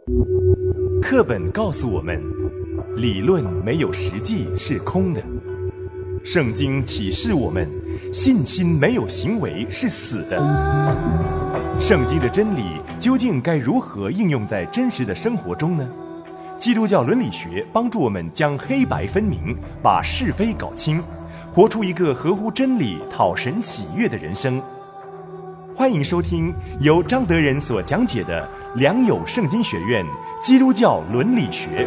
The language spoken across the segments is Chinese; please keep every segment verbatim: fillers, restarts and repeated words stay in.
课本告诉我们，理论没有实际是空的。圣经启示我们，信心没有行为是死的。圣经的真理究竟该如何应用在真实的生活中呢？基督教伦理学帮助我们将黑白分明，把是非搞清，活出一个合乎真理、讨神喜悦的人生。欢迎收听由张德仁所讲解的良友圣经学院基督教伦理学。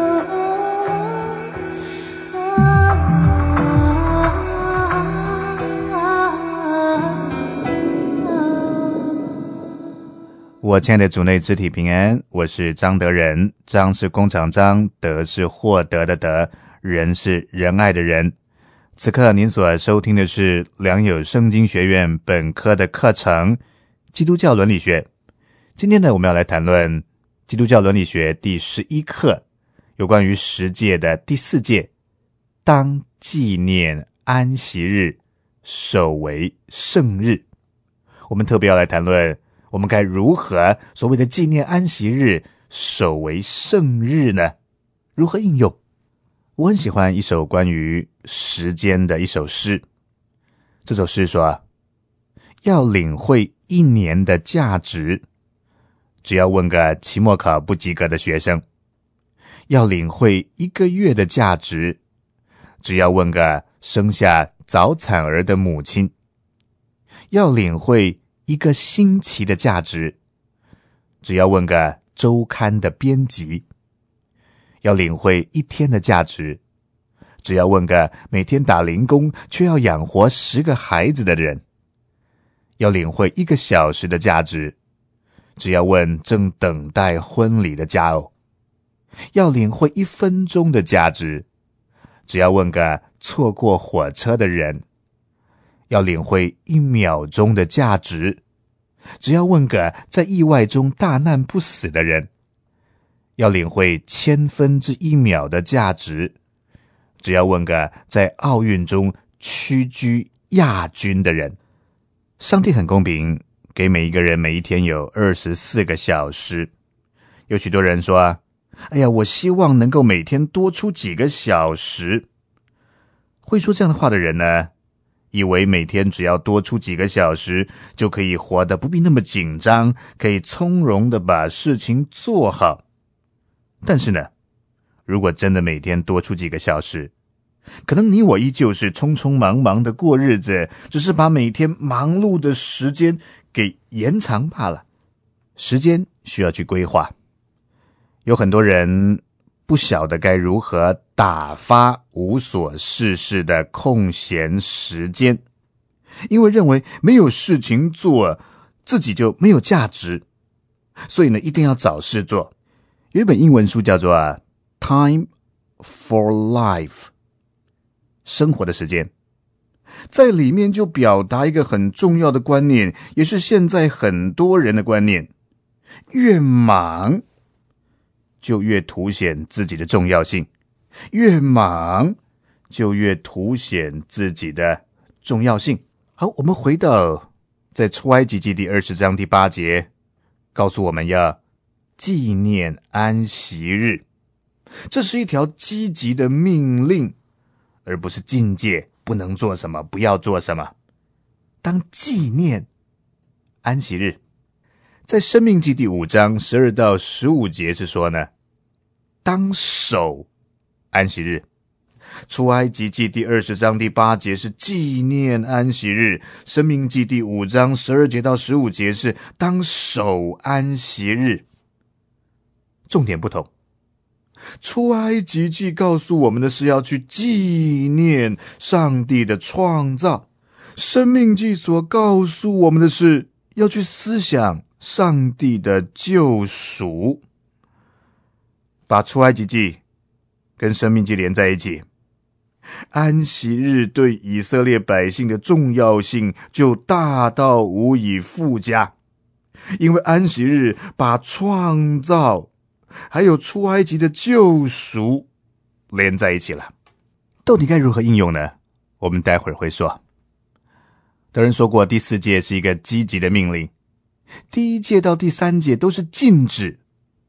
我亲爱的主内肢体平安，我是张德仁，张是工厂张，德是获得的德，仁是仁爱的仁。此刻您所收听的是良友圣经学院本科的课程基督教伦理学。今天呢，我们要来谈论基督教伦理学第十一课，有关于十诫的第四诫，当纪念安息日，守为圣日。我们特别要来谈论我们该如何所谓的纪念安息日，守为圣日呢？如何应用？我很喜欢一首关于时间的一首诗。这首诗说，要领会一年的价值，只要问个期末考不及格的学生；要领会一个月的价值，只要问个生下早产儿的母亲；要领会一个星期的价值，只要问个周刊的编辑；要领会一天的价值，只要问个每天打零工却要养活十个孩子的人；要领会一个小时的价值，只要问正等待婚礼的佳偶；要领会一分钟的价值，只要问个错过火车的人；要领会一秒钟的价值，只要问个在意外中大难不死的人；要领会千分之一秒的价值，只要问个在奥运中屈居亚军的人。上帝很公平，给每一个人每一天有二十四个小时。有许多人说，哎呀，我希望能够每天多出几个小时。会说这样的话的人呢，以为每天只要多出几个小时，就可以活得不必那么紧张，可以从容地把事情做好。但是呢，如果真的每天多出几个小时，可能你我依旧是匆匆忙忙的过日子，只是把每天忙碌的时间给延长罢了。时间需要去规划，有很多人不晓得该如何打发无所事事的空闲时间，因为认为没有事情做，自己就没有价值，所以呢，一定要找事做。有一本英文书叫做 Time for Life， 生活的时间，在里面就表达一个很重要的观念，也是现在很多人的观念，越忙就越凸显自己的重要性，越忙就越凸显自己的重要性。好，我们回到在出埃及记第二十章第八节，告诉我们要纪念安息日。这是一条积极的命令，而不是禁戒，不能做什么，不要做什么。当纪念安息日，在申命记第五章十二到十五节是说呢，当守安息日。出埃及记第二十章第八节是纪念安息日，申命记第五章十二节到十五节是当守安息日。重点不同，出埃及记告诉我们的是要去纪念上帝的创造，申命记所告诉我们的是要去思想上帝的救赎。把出埃及记跟申命记连在一起，安息日对以色列百姓的重要性就大到无以复加，因为安息日把创造还有出埃及的救赎连在一起了。到底该如何应用呢？我们待会儿会说。德仁说过，第四诫是一个积极的命令，第一诫到第三诫都是禁止，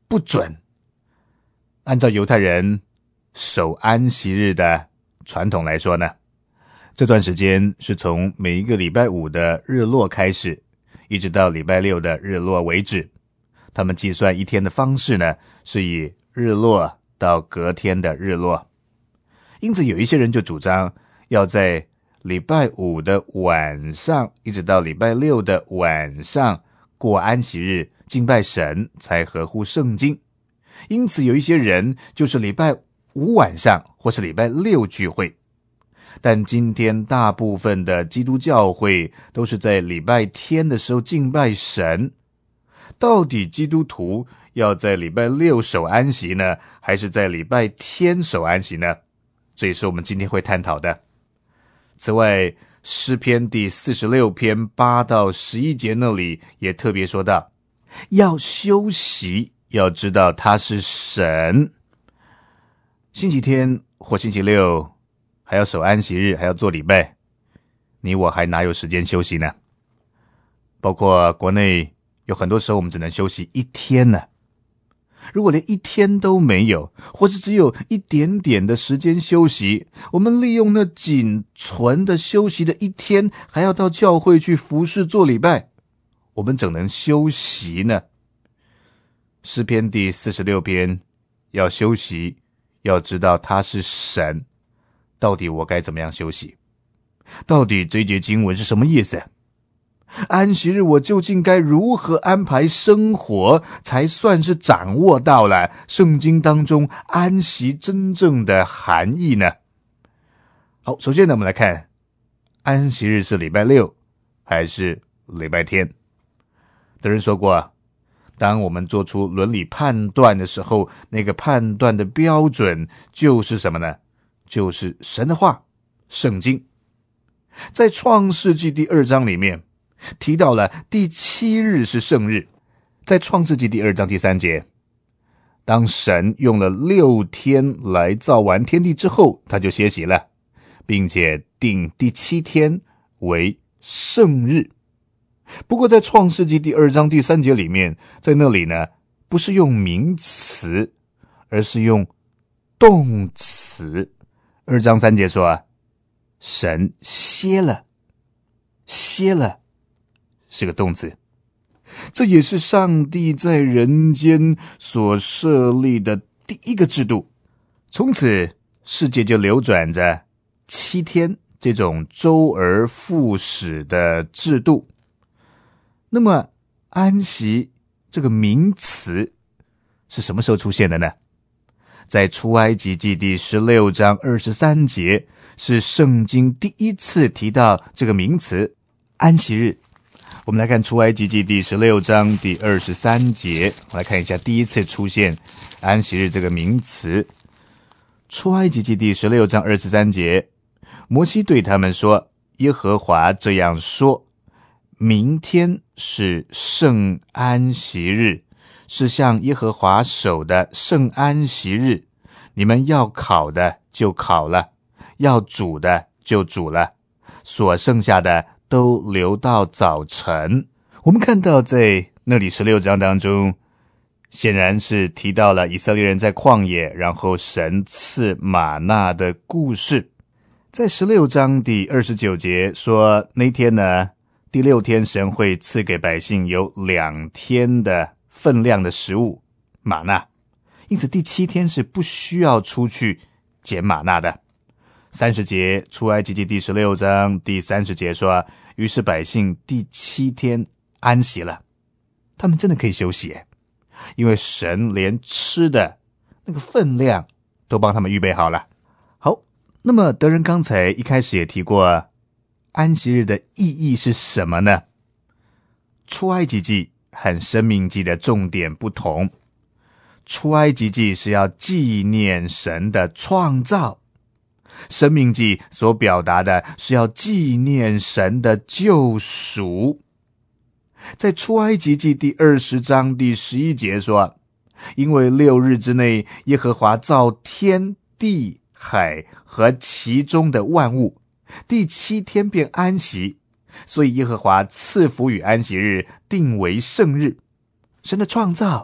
不准。按照犹太人守安息日的传统来说呢，这段时间是从每一个礼拜五的日落开始，一直到礼拜六的日落为止。他们计算一天的方式呢，是以日落到隔天的日落。因此有一些人就主张要在礼拜五的晚上一直到礼拜六的晚上过安息日敬拜神才合乎圣经。因此有一些人就是礼拜五晚上或是礼拜六聚会。但今天大部分的基督教会都是在礼拜天的时候敬拜神。到底基督徒要在礼拜六守安息呢，还是在礼拜天守安息呢？这也是我们今天会探讨的。此外，诗篇第四十六篇八到十一节那里也特别说到，要休息，要知道他是神。星期天或星期六还要守安息日，还要做礼拜，你我还哪有时间休息呢？包括国内有很多时候我们只能休息一天呢。如果连一天都没有，或是只有一点点的时间休息，我们利用那仅存的休息的一天，还要到教会去服侍做礼拜，我们怎能休息呢？诗篇第四十六篇要休息，要知道他是神。到底我该怎么样休息？到底这节经文是什么意思？安息日我究竟该如何安排生活，才算是掌握到了圣经当中安息真正的含义呢？好，首先呢，我们来看安息日是礼拜六还是礼拜天。有人说过，当我们做出伦理判断的时候，那个判断的标准就是什么呢？就是神的话，圣经。在创世纪第二章里面提到了第七日是圣日。在创世纪第二章第三节，当神用了六天来造完天地之后，他就歇息了，并且定第七天为圣日。不过在创世纪第二章第三节里面，在那里呢，不是用名词，而是用动词。二章三节说啊，神歇了，歇了是个动词。这也是上帝在人间所设立的第一个制度。从此世界就流转着七天这种周而复始的制度。那么安息这个名词是什么时候出现的呢？在出埃及记第十六章二十三节，是圣经第一次提到这个名词安息日。我们来看出埃及记第十六章第二十三节，我来看一下第一次出现安息日这个名词。出埃及记第十六章二十三节，摩西对他们说，耶和华这样说，明天是圣安息日，是向耶和华守的圣安息日，你们要烤的就烤了，要煮的就煮了，所剩下的都留到早晨。我们看到在那里十六章当中，显然是提到了以色列人在旷野，然后神赐玛纳的故事。在十六章第二十九节说，那天呢，第六天神会赐给百姓有两天的分量的食物，玛纳。因此第七天是不需要出去捡玛纳的。三十节，出埃及记第十六章第三十节说，于是百姓第七天安息了。他们真的可以休息，因为神连吃的那个分量都帮他们预备好了。好，那么德仁刚才一开始也提过，安息日的意义是什么呢？出埃及记和申命记的重点不同。出埃及记是要纪念神的创造，申命记所表达的是要纪念神的救赎。在出埃及记第二十章第十一节说，因为六日之内耶和华造天地海和其中的万物，第七天便安息，所以耶和华赐福与安息日，定为圣日。神的创造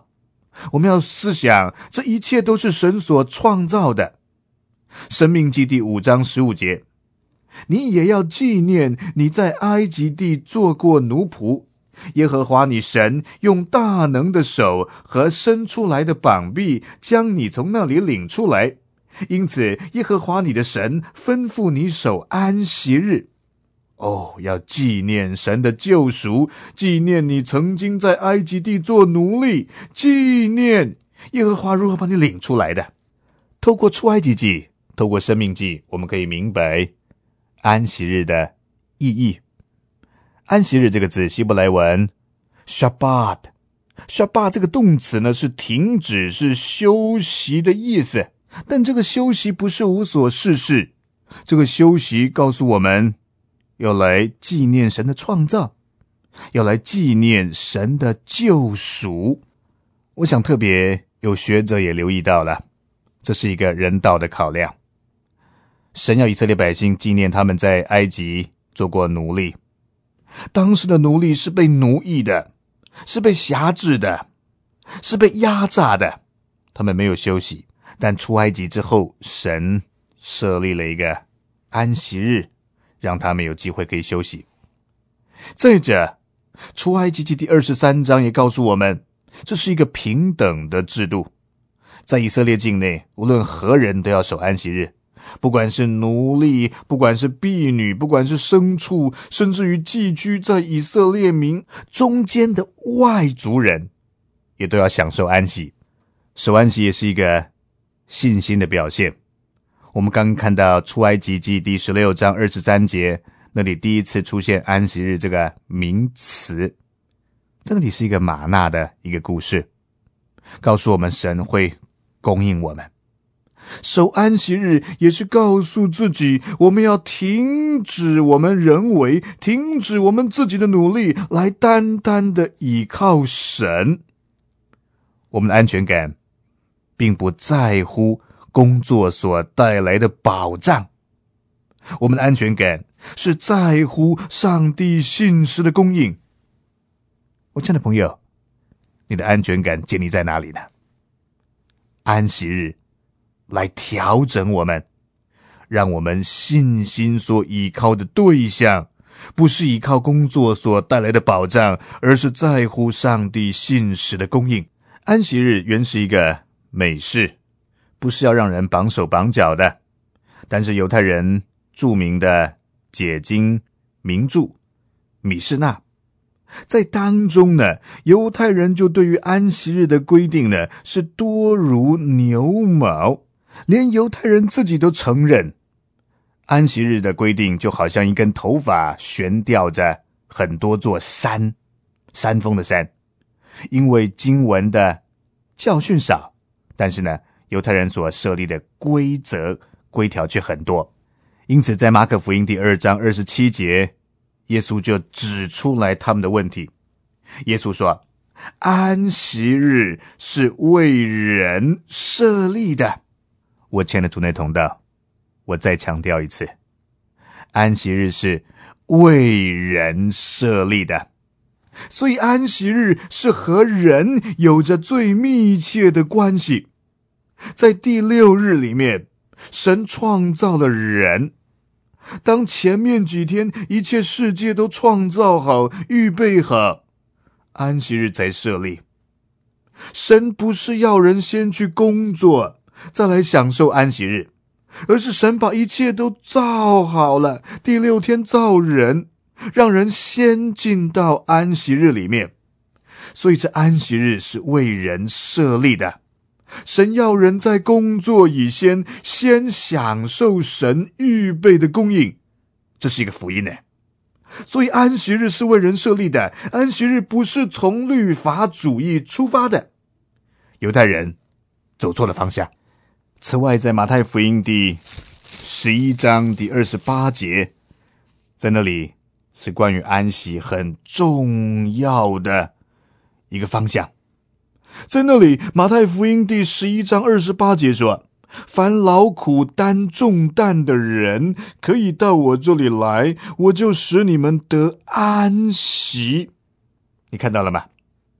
我们要思想，这一切都是神所创造的。申命记第五章十五节，你也要纪念你在埃及地做过奴仆，耶和华你神用大能的手和伸出来的膀臂将你从那里领出来，因此耶和华你的神吩咐你守安息日。哦，要纪念神的救赎，纪念你曾经在埃及地做奴隶，纪念耶和华如何把你领出来的。透过出埃及记，透过申命记，我们可以明白安息日的意义。安息日这个字，希伯来文 Shabbat， Shabbat 这个动词呢，是停止，是休息的意思。但这个休息不是无所事事，这个休息告诉我们要来纪念神的创造，要来纪念神的救赎。我想特别有学者也留意到了，这是一个人道的考量。神要以色列百姓纪念他们在埃及做过奴隶，当时的奴隶是被奴役的，是被辖制的，是被压榨的，他们没有休息。但出埃及之后，神设立了一个安息日，让他们有机会可以休息。再者，出埃及记第二十三章也告诉我们，这是一个平等的制度。在以色列境内，无论何人都要守安息日，不管是奴隶，不管是婢女，不管是牲畜，甚至于寄居在以色列民中间的外族人，也都要享受安息。守安息也是一个信心的表现。我们刚刚看到出埃及记第十六章二十三节，那里第一次出现安息日这个名词，这里是一个玛纳的一个故事，告诉我们神会供应我们。守安息日也是告诉自己，我们要停止我们人为，停止我们自己的努力，来单单的倚靠神。我们的安全感并不在乎工作所带来的保障，我们的安全感是在乎上帝信实的供应。我亲爱的朋友，你的安全感建立在哪里呢？安息日来调整我们，让我们信心所依靠的对象不是依靠工作所带来的保障，而是在乎上帝信实的供应。安息日原是一个美事，不是要让人绑手绑脚的，但是犹太人著名的解经名著米士那，在当中呢，犹太人就对于安息日的规定呢，是多如牛毛，连犹太人自己都承认，安息日的规定就好像一根头发悬吊着很多座山，山峰的山。因为经文的教训少，但是呢，犹太人所设立的规则规条却很多。因此在马可福音第二章二十七节，耶稣就指出来他们的问题。耶稣说，安息日是为人设立的。我亲爱的主内同道，我再强调一次，安息日是为人设立的。所以安息日是和人有着最密切的关系。在第六日里面，神创造了人，当前面几天一切世界都创造好，预备好，安息日才设立。神不是要人先去工作再来享受安息日，而是神把一切都造好了，第六天造人，让人先进到安息日里面。所以这安息日是为人设立的，神要人在工作以先，先享受神预备的供应，这是一个福音呢。所以安息日是为人设立的，安息日不是从律法主义出发的。犹太人走错了方向。此外，在马太福音第十一章第二十八节，在那里是关于安息很重要的一个方向。在那里，马太福音第十一章二十八节说，凡劳苦担重担的人，可以到我这里来，我就使你们得安息。你看到了吗？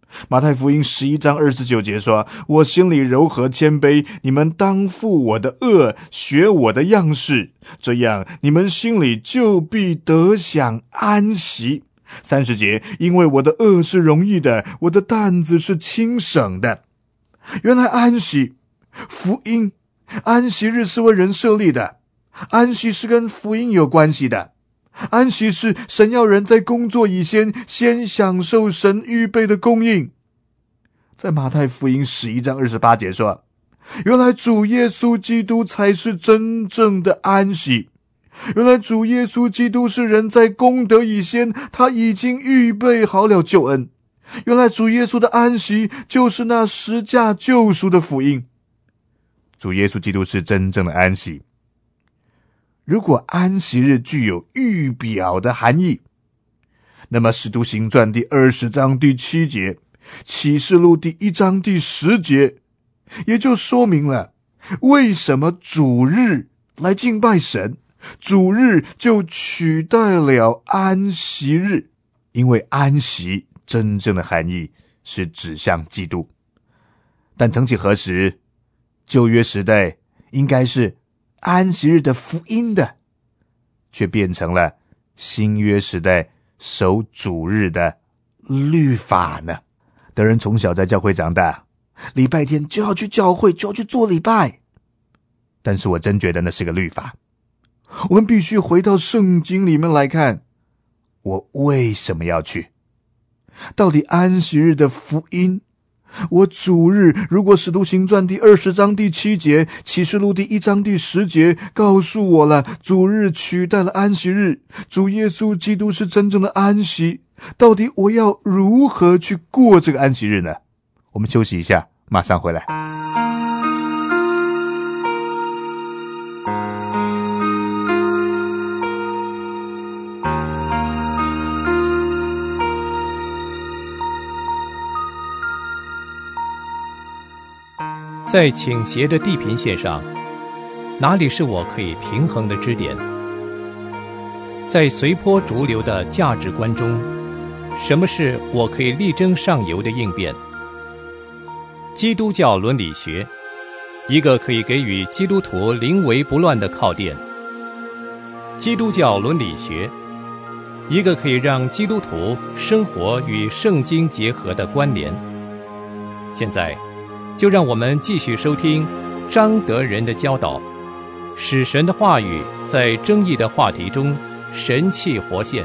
马太福音十一章二十九节说，我心里柔和谦卑，你们当负我的恶，学我的样式，这样你们心里就必得享安息。三十节，因为我的恶是容易的，我的担子是轻省的。原来安息，福音，安息日是为人设立的，安息是跟福音有关系的。安息是神要人在工作以前先享受神预备的供应。在马太福音十一章二十八节说，原来主耶稣基督才是真正的安息。原来主耶稣基督是人在功德以前，他已经预备好了救恩。原来主耶稣的安息就是那十架救赎的福音。主耶稣基督是真正的安息。如果安息日具有预表的含义，那么使徒行传第二十章第七节，启示录第一章第十节，也就说明了为什么主日来敬拜神，主日就取代了安息日，因为安息真正的含义是指向基督。但曾几何时，旧约时代应该是安息日的福音的，却变成了新约时代守主日的律法呢？德人从小在教会长大，礼拜天就要去教会，就要去做礼拜，但是我真觉得那是个律法。我们必须回到圣经里面来看，我为什么要去？到底安息日的福音，我主日如果使徒行传第二十章第七节，启示录第一章第十节告诉我了，主日取代了安息日，主耶稣基督是真正的安息，到底我要如何去过这个安息日呢？我们休息一下，马上回来。 在倾斜的地平线上，哪里是我可以平衡的支点？在随波逐流的价值观中，什么是我可以力争上游的应变？基督教伦理学，一个可以给予基督徒临危不乱的靠垫。基督教伦理学，一个可以让基督徒生活与圣经结合的关联。现在就让我们继续收听张德仁的教导，使神的话语在争议的话题中神气活现。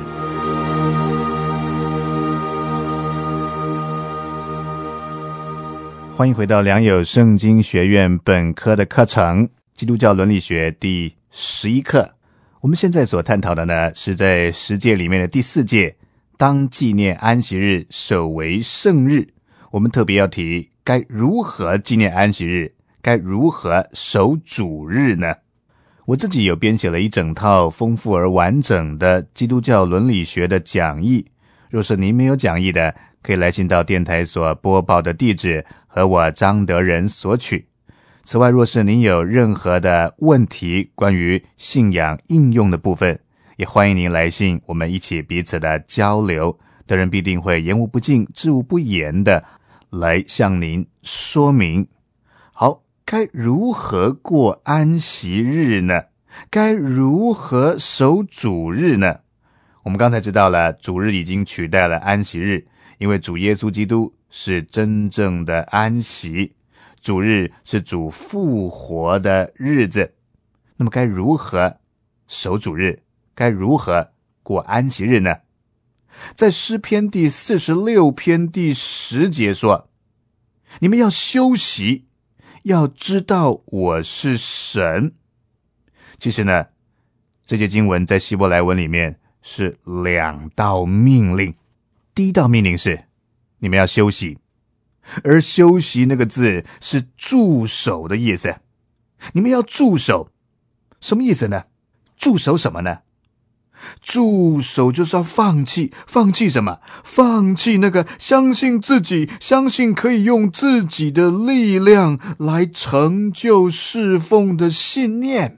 欢迎回到良友圣经学院本科的课程，基督教伦理学第十一课。我们现在所探讨的呢，是在十诫里面的第四诫，当纪念安息日，守为圣日。我们特别要提该如何纪念安息日，该如何守主日呢？我自己有编写了一整套丰富而完整的基督教伦理学的讲义，若是您没有讲义的，可以来信到电台所播报的地址和我张德仁索取。此外，若是您有任何的问题关于信仰应用的部分，也欢迎您来信，我们一起彼此的交流，德仁必定会言无不尽，知无不言的来向您说明。好，该如何过安息日呢？该如何守主日呢？我们刚才知道了，主日已经取代了安息日，因为主耶稣基督是真正的安息，主日是主复活的日子。那么该如何守主日？该如何过安息日呢？在诗篇第四十六篇第十节说，你们要休息，要知道我是神。其实呢，这节经文在希伯来文里面是两道命令。第一道命令是你们要休息，而休息那个字是驻守的意思。你们要驻守，什么意思呢？驻守什么呢？驻守就是要放弃，放弃什么？放弃那个相信自己，相信可以用自己的力量来成就侍奉的信念。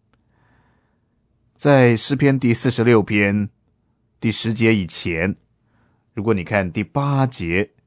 在诗篇第四十六篇第十节以前，如果你看第八节、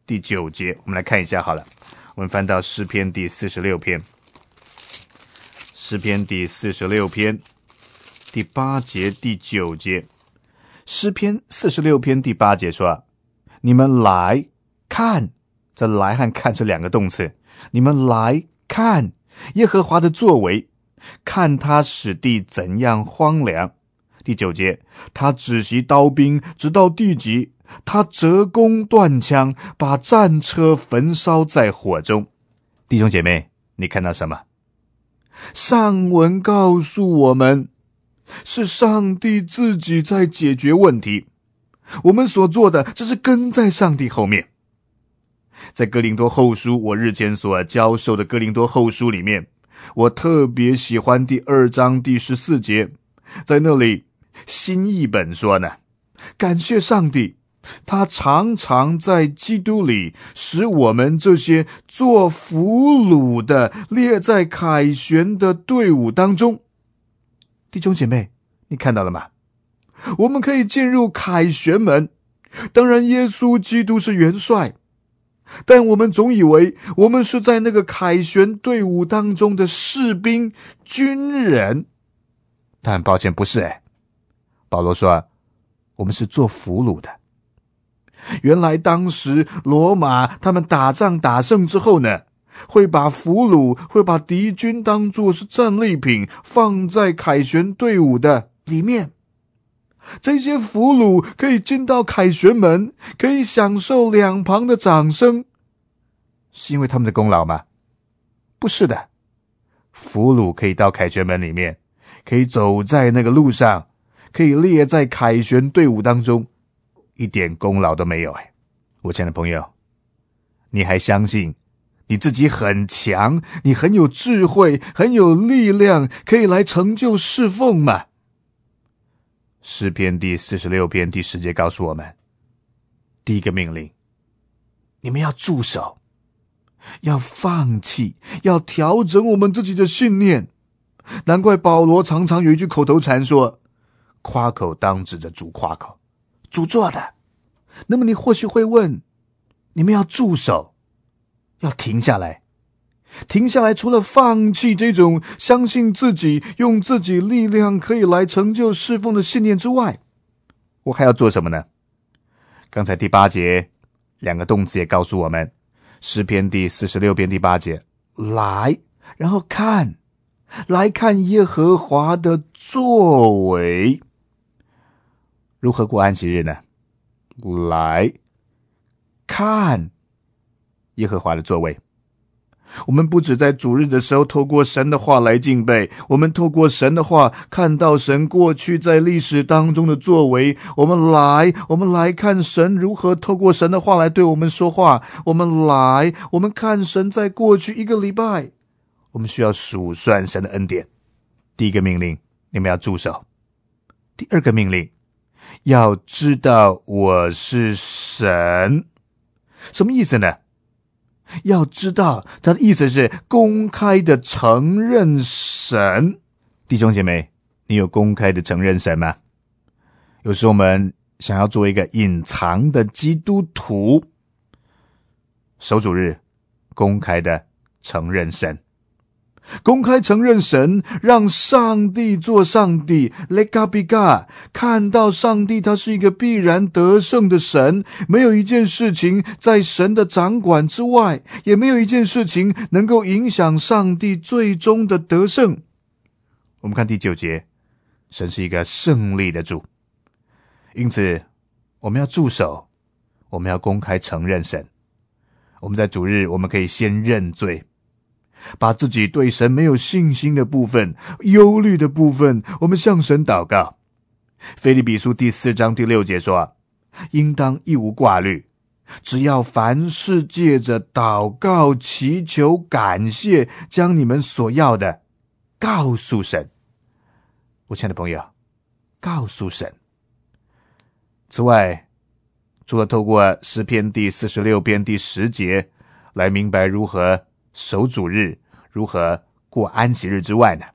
第九节，我们来看一下好了。我们翻到诗篇第四十六篇，诗篇第四十六篇第八节、第九节。诗篇四十六篇第八节说：你们来看，这来和看是两个动词，你们来看耶和华的作为，看他使地怎样荒凉。第九节，他止息刀兵，直到地极，他折弓断枪，把战车焚烧在火中。弟兄姐妹，你看到什么？上文告诉我们，是上帝自己在解决问题，我们所做的只是跟在上帝后面。在哥林多后书，我日前所教授的哥林多后书里面，我特别喜欢第二章第十四节，在那里新译本说呢，感谢上帝，他常常在基督里使我们这些做俘虏的列在凯旋的队伍当中。弟兄姐妹，你看到了吗？我们可以进入凯旋门，当然耶稣基督是元帅，但我们总以为我们是在那个凯旋队伍当中的士兵、军人，但很抱歉，不是诶。保罗说我们是做俘虏的。原来当时罗马他们打仗打胜之后呢，会把俘虏会把敌军当作是战利品放在凯旋队伍的里面。这些俘虏可以进到凯旋门，可以享受两旁的掌声，是因为他们的功劳吗？不是的。俘虏可以到凯旋门里面，可以走在那个路上，可以列在凯旋队伍当中，一点功劳都没有。哎，我亲爱的朋友，你还相信你自己很强，你很有智慧，很有力量，可以来成就侍奉吗？诗篇第四十六篇第十节告诉我们，第一个命令，你们要住手，要放弃，要调整我们自己的信念。难怪保罗常常有一句口头禅说，夸口当指着主夸口，主做的。那么你或许会问，你们要住手，要停下来。停下来，除了放弃这种相信自己用自己力量可以来成就侍奉的信念之外，我还要做什么呢？刚才第八节两个动词也告诉我们，诗篇第四十六篇第八节，来，然后看，来看耶和华的作为。如何过安息日呢？来看耶和华的作为。我们不只在主日的时候透过神的话来敬拜，我们透过神的话看到神过去在历史当中的作为。我们来我们来看神如何透过神的话来对我们说话。我们来我们看神在过去一个礼拜，我们需要数算神的恩典。第一个命令，你们要住手。第二个命令，要知道我是神。什么意思呢？要知道，他的意思是公开的承认神。弟兄姐妹，你有公开的承认神吗？有时候我们想要做一个隐藏的基督徒，守主日公开的承认神，公开承认神，让上帝做上帝 Lega Biga， 看到上帝他是一个必然得胜的神，没有一件事情在神的掌管之外，也没有一件事情能够影响上帝最终的得胜。我们看第九节，神是一个胜利的主，因此我们要住手，我们要公开承认神。我们在主日我们可以先认罪，把自己对神没有信心的部分、忧虑的部分，我们向神祷告。腓立比书第四章第六节说，应当一无挂虑，只要凡事借着祷告、祈求、感谢，将你们所要的告诉神。我亲爱的朋友，告诉神。此外，除了透过诗篇第四十六篇第十节来明白如何守主日，如何过安息日之外呢，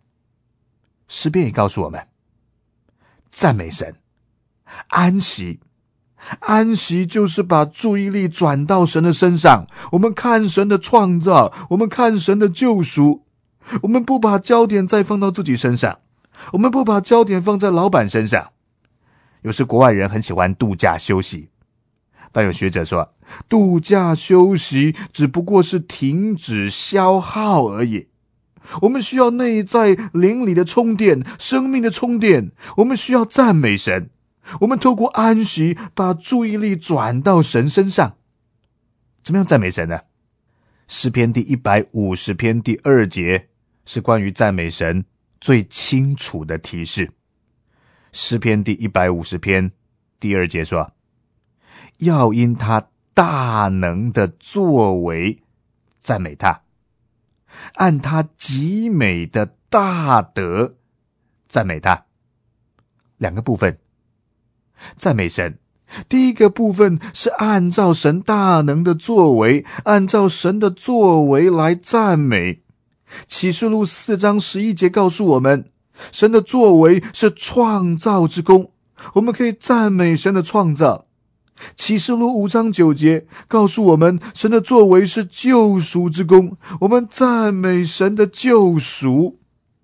诗篇也告诉我们，赞美神、安息安息就是把注意力转到神的身上，我们看神的创造，我们看神的救赎，我们不把焦点再放到自己身上，我们不把焦点放在老板身上。有时国外人很喜欢度假休息，但有学者说，度假休息只不过是停止消耗而已。我们需要内在灵里的充电，生命的充电，我们需要赞美神，我们透过安息把注意力转到神身上。怎么样赞美神呢？诗篇第一百五十篇第二节是关于赞美神最清楚的提示。诗篇第一百五十篇第二节说，要因他大能的作为赞美他，按他极美的大德赞美他。两个部分赞美神，第一个部分是按照神大能的作为，按照神的作为来赞美。启示录四章十一节告诉我们，神的作为是创造之功，我们可以赞美神的创造。启示录五章九节告诉我们，神的作为是救赎之功，我们赞美神的救赎。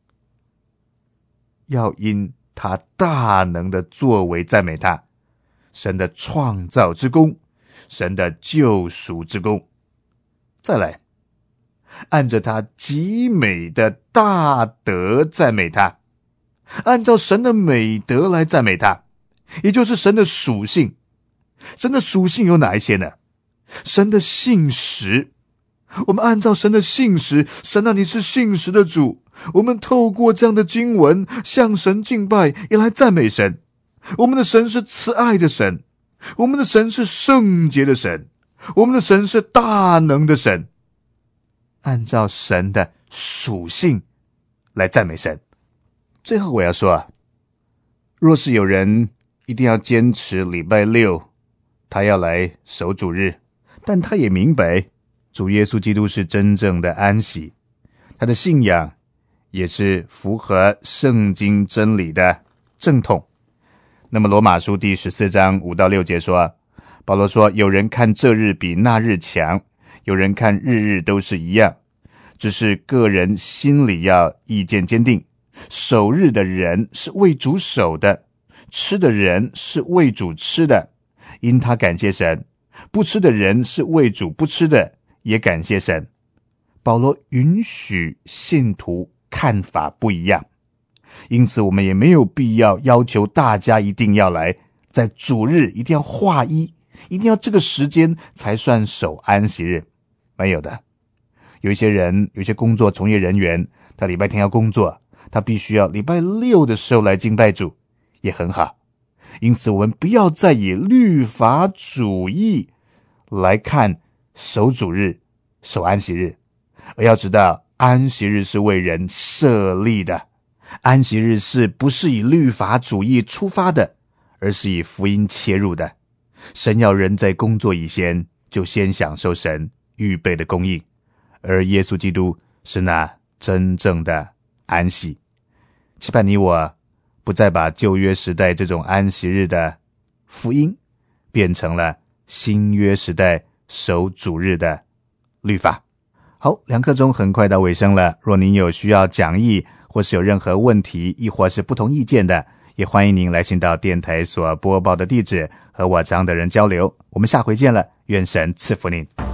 要因他大能的作为赞美他，神的创造之功，神的救赎之功。再来，按着他极美的大德赞美他，按照神的美德来赞美他，也就是神的属性。神的属性有哪一些呢？神的信实，我们按照神的信实，神啊，你是信实的主，我们透过这样的经文向神敬拜，也来赞美神。我们的神是慈爱的神，我们的神是圣洁的神，我们的神是大能的神。按照神的属性来赞美神。最后我要说啊，若是有人一定要坚持礼拜六他要来守主日，但他也明白主耶稣基督是真正的安息，他的信仰也是符合圣经真理的正统。那么罗马书第十四章五到六节说，保罗说，有人看这日比那日强，有人看日日都是一样，只是个人心里要意见坚定。守日的人是为主守的，吃的人是为主吃的，因他感谢神；不吃的人是为主不吃的，也感谢神。保罗允许信徒看法不一样，因此我们也没有必要要求大家一定要来在主日一定要化一，一定要这个时间才算守安息日，没有的。有一些人，有一些工作从业人员，他礼拜天要工作，他必须要礼拜六的时候来敬拜主，也很好。因此我们不要再以律法主义来看守主日、守安息日，而要知道安息日是为人设立的，安息日是不是以律法主义出发的，而是以福音切入的。神要人在工作以前就先享受神预备的供应，而耶稣基督是那真正的安息。期盼你我不再把旧约时代这种安息日的福音变成了新约时代守主日的律法。好，两刻钟很快到尾声了，若您有需要讲义或是有任何问题亦或是不同意见的，也欢迎您来信到电台所播报的地址和我张德仁交流。我们下回见了，愿神赐福您。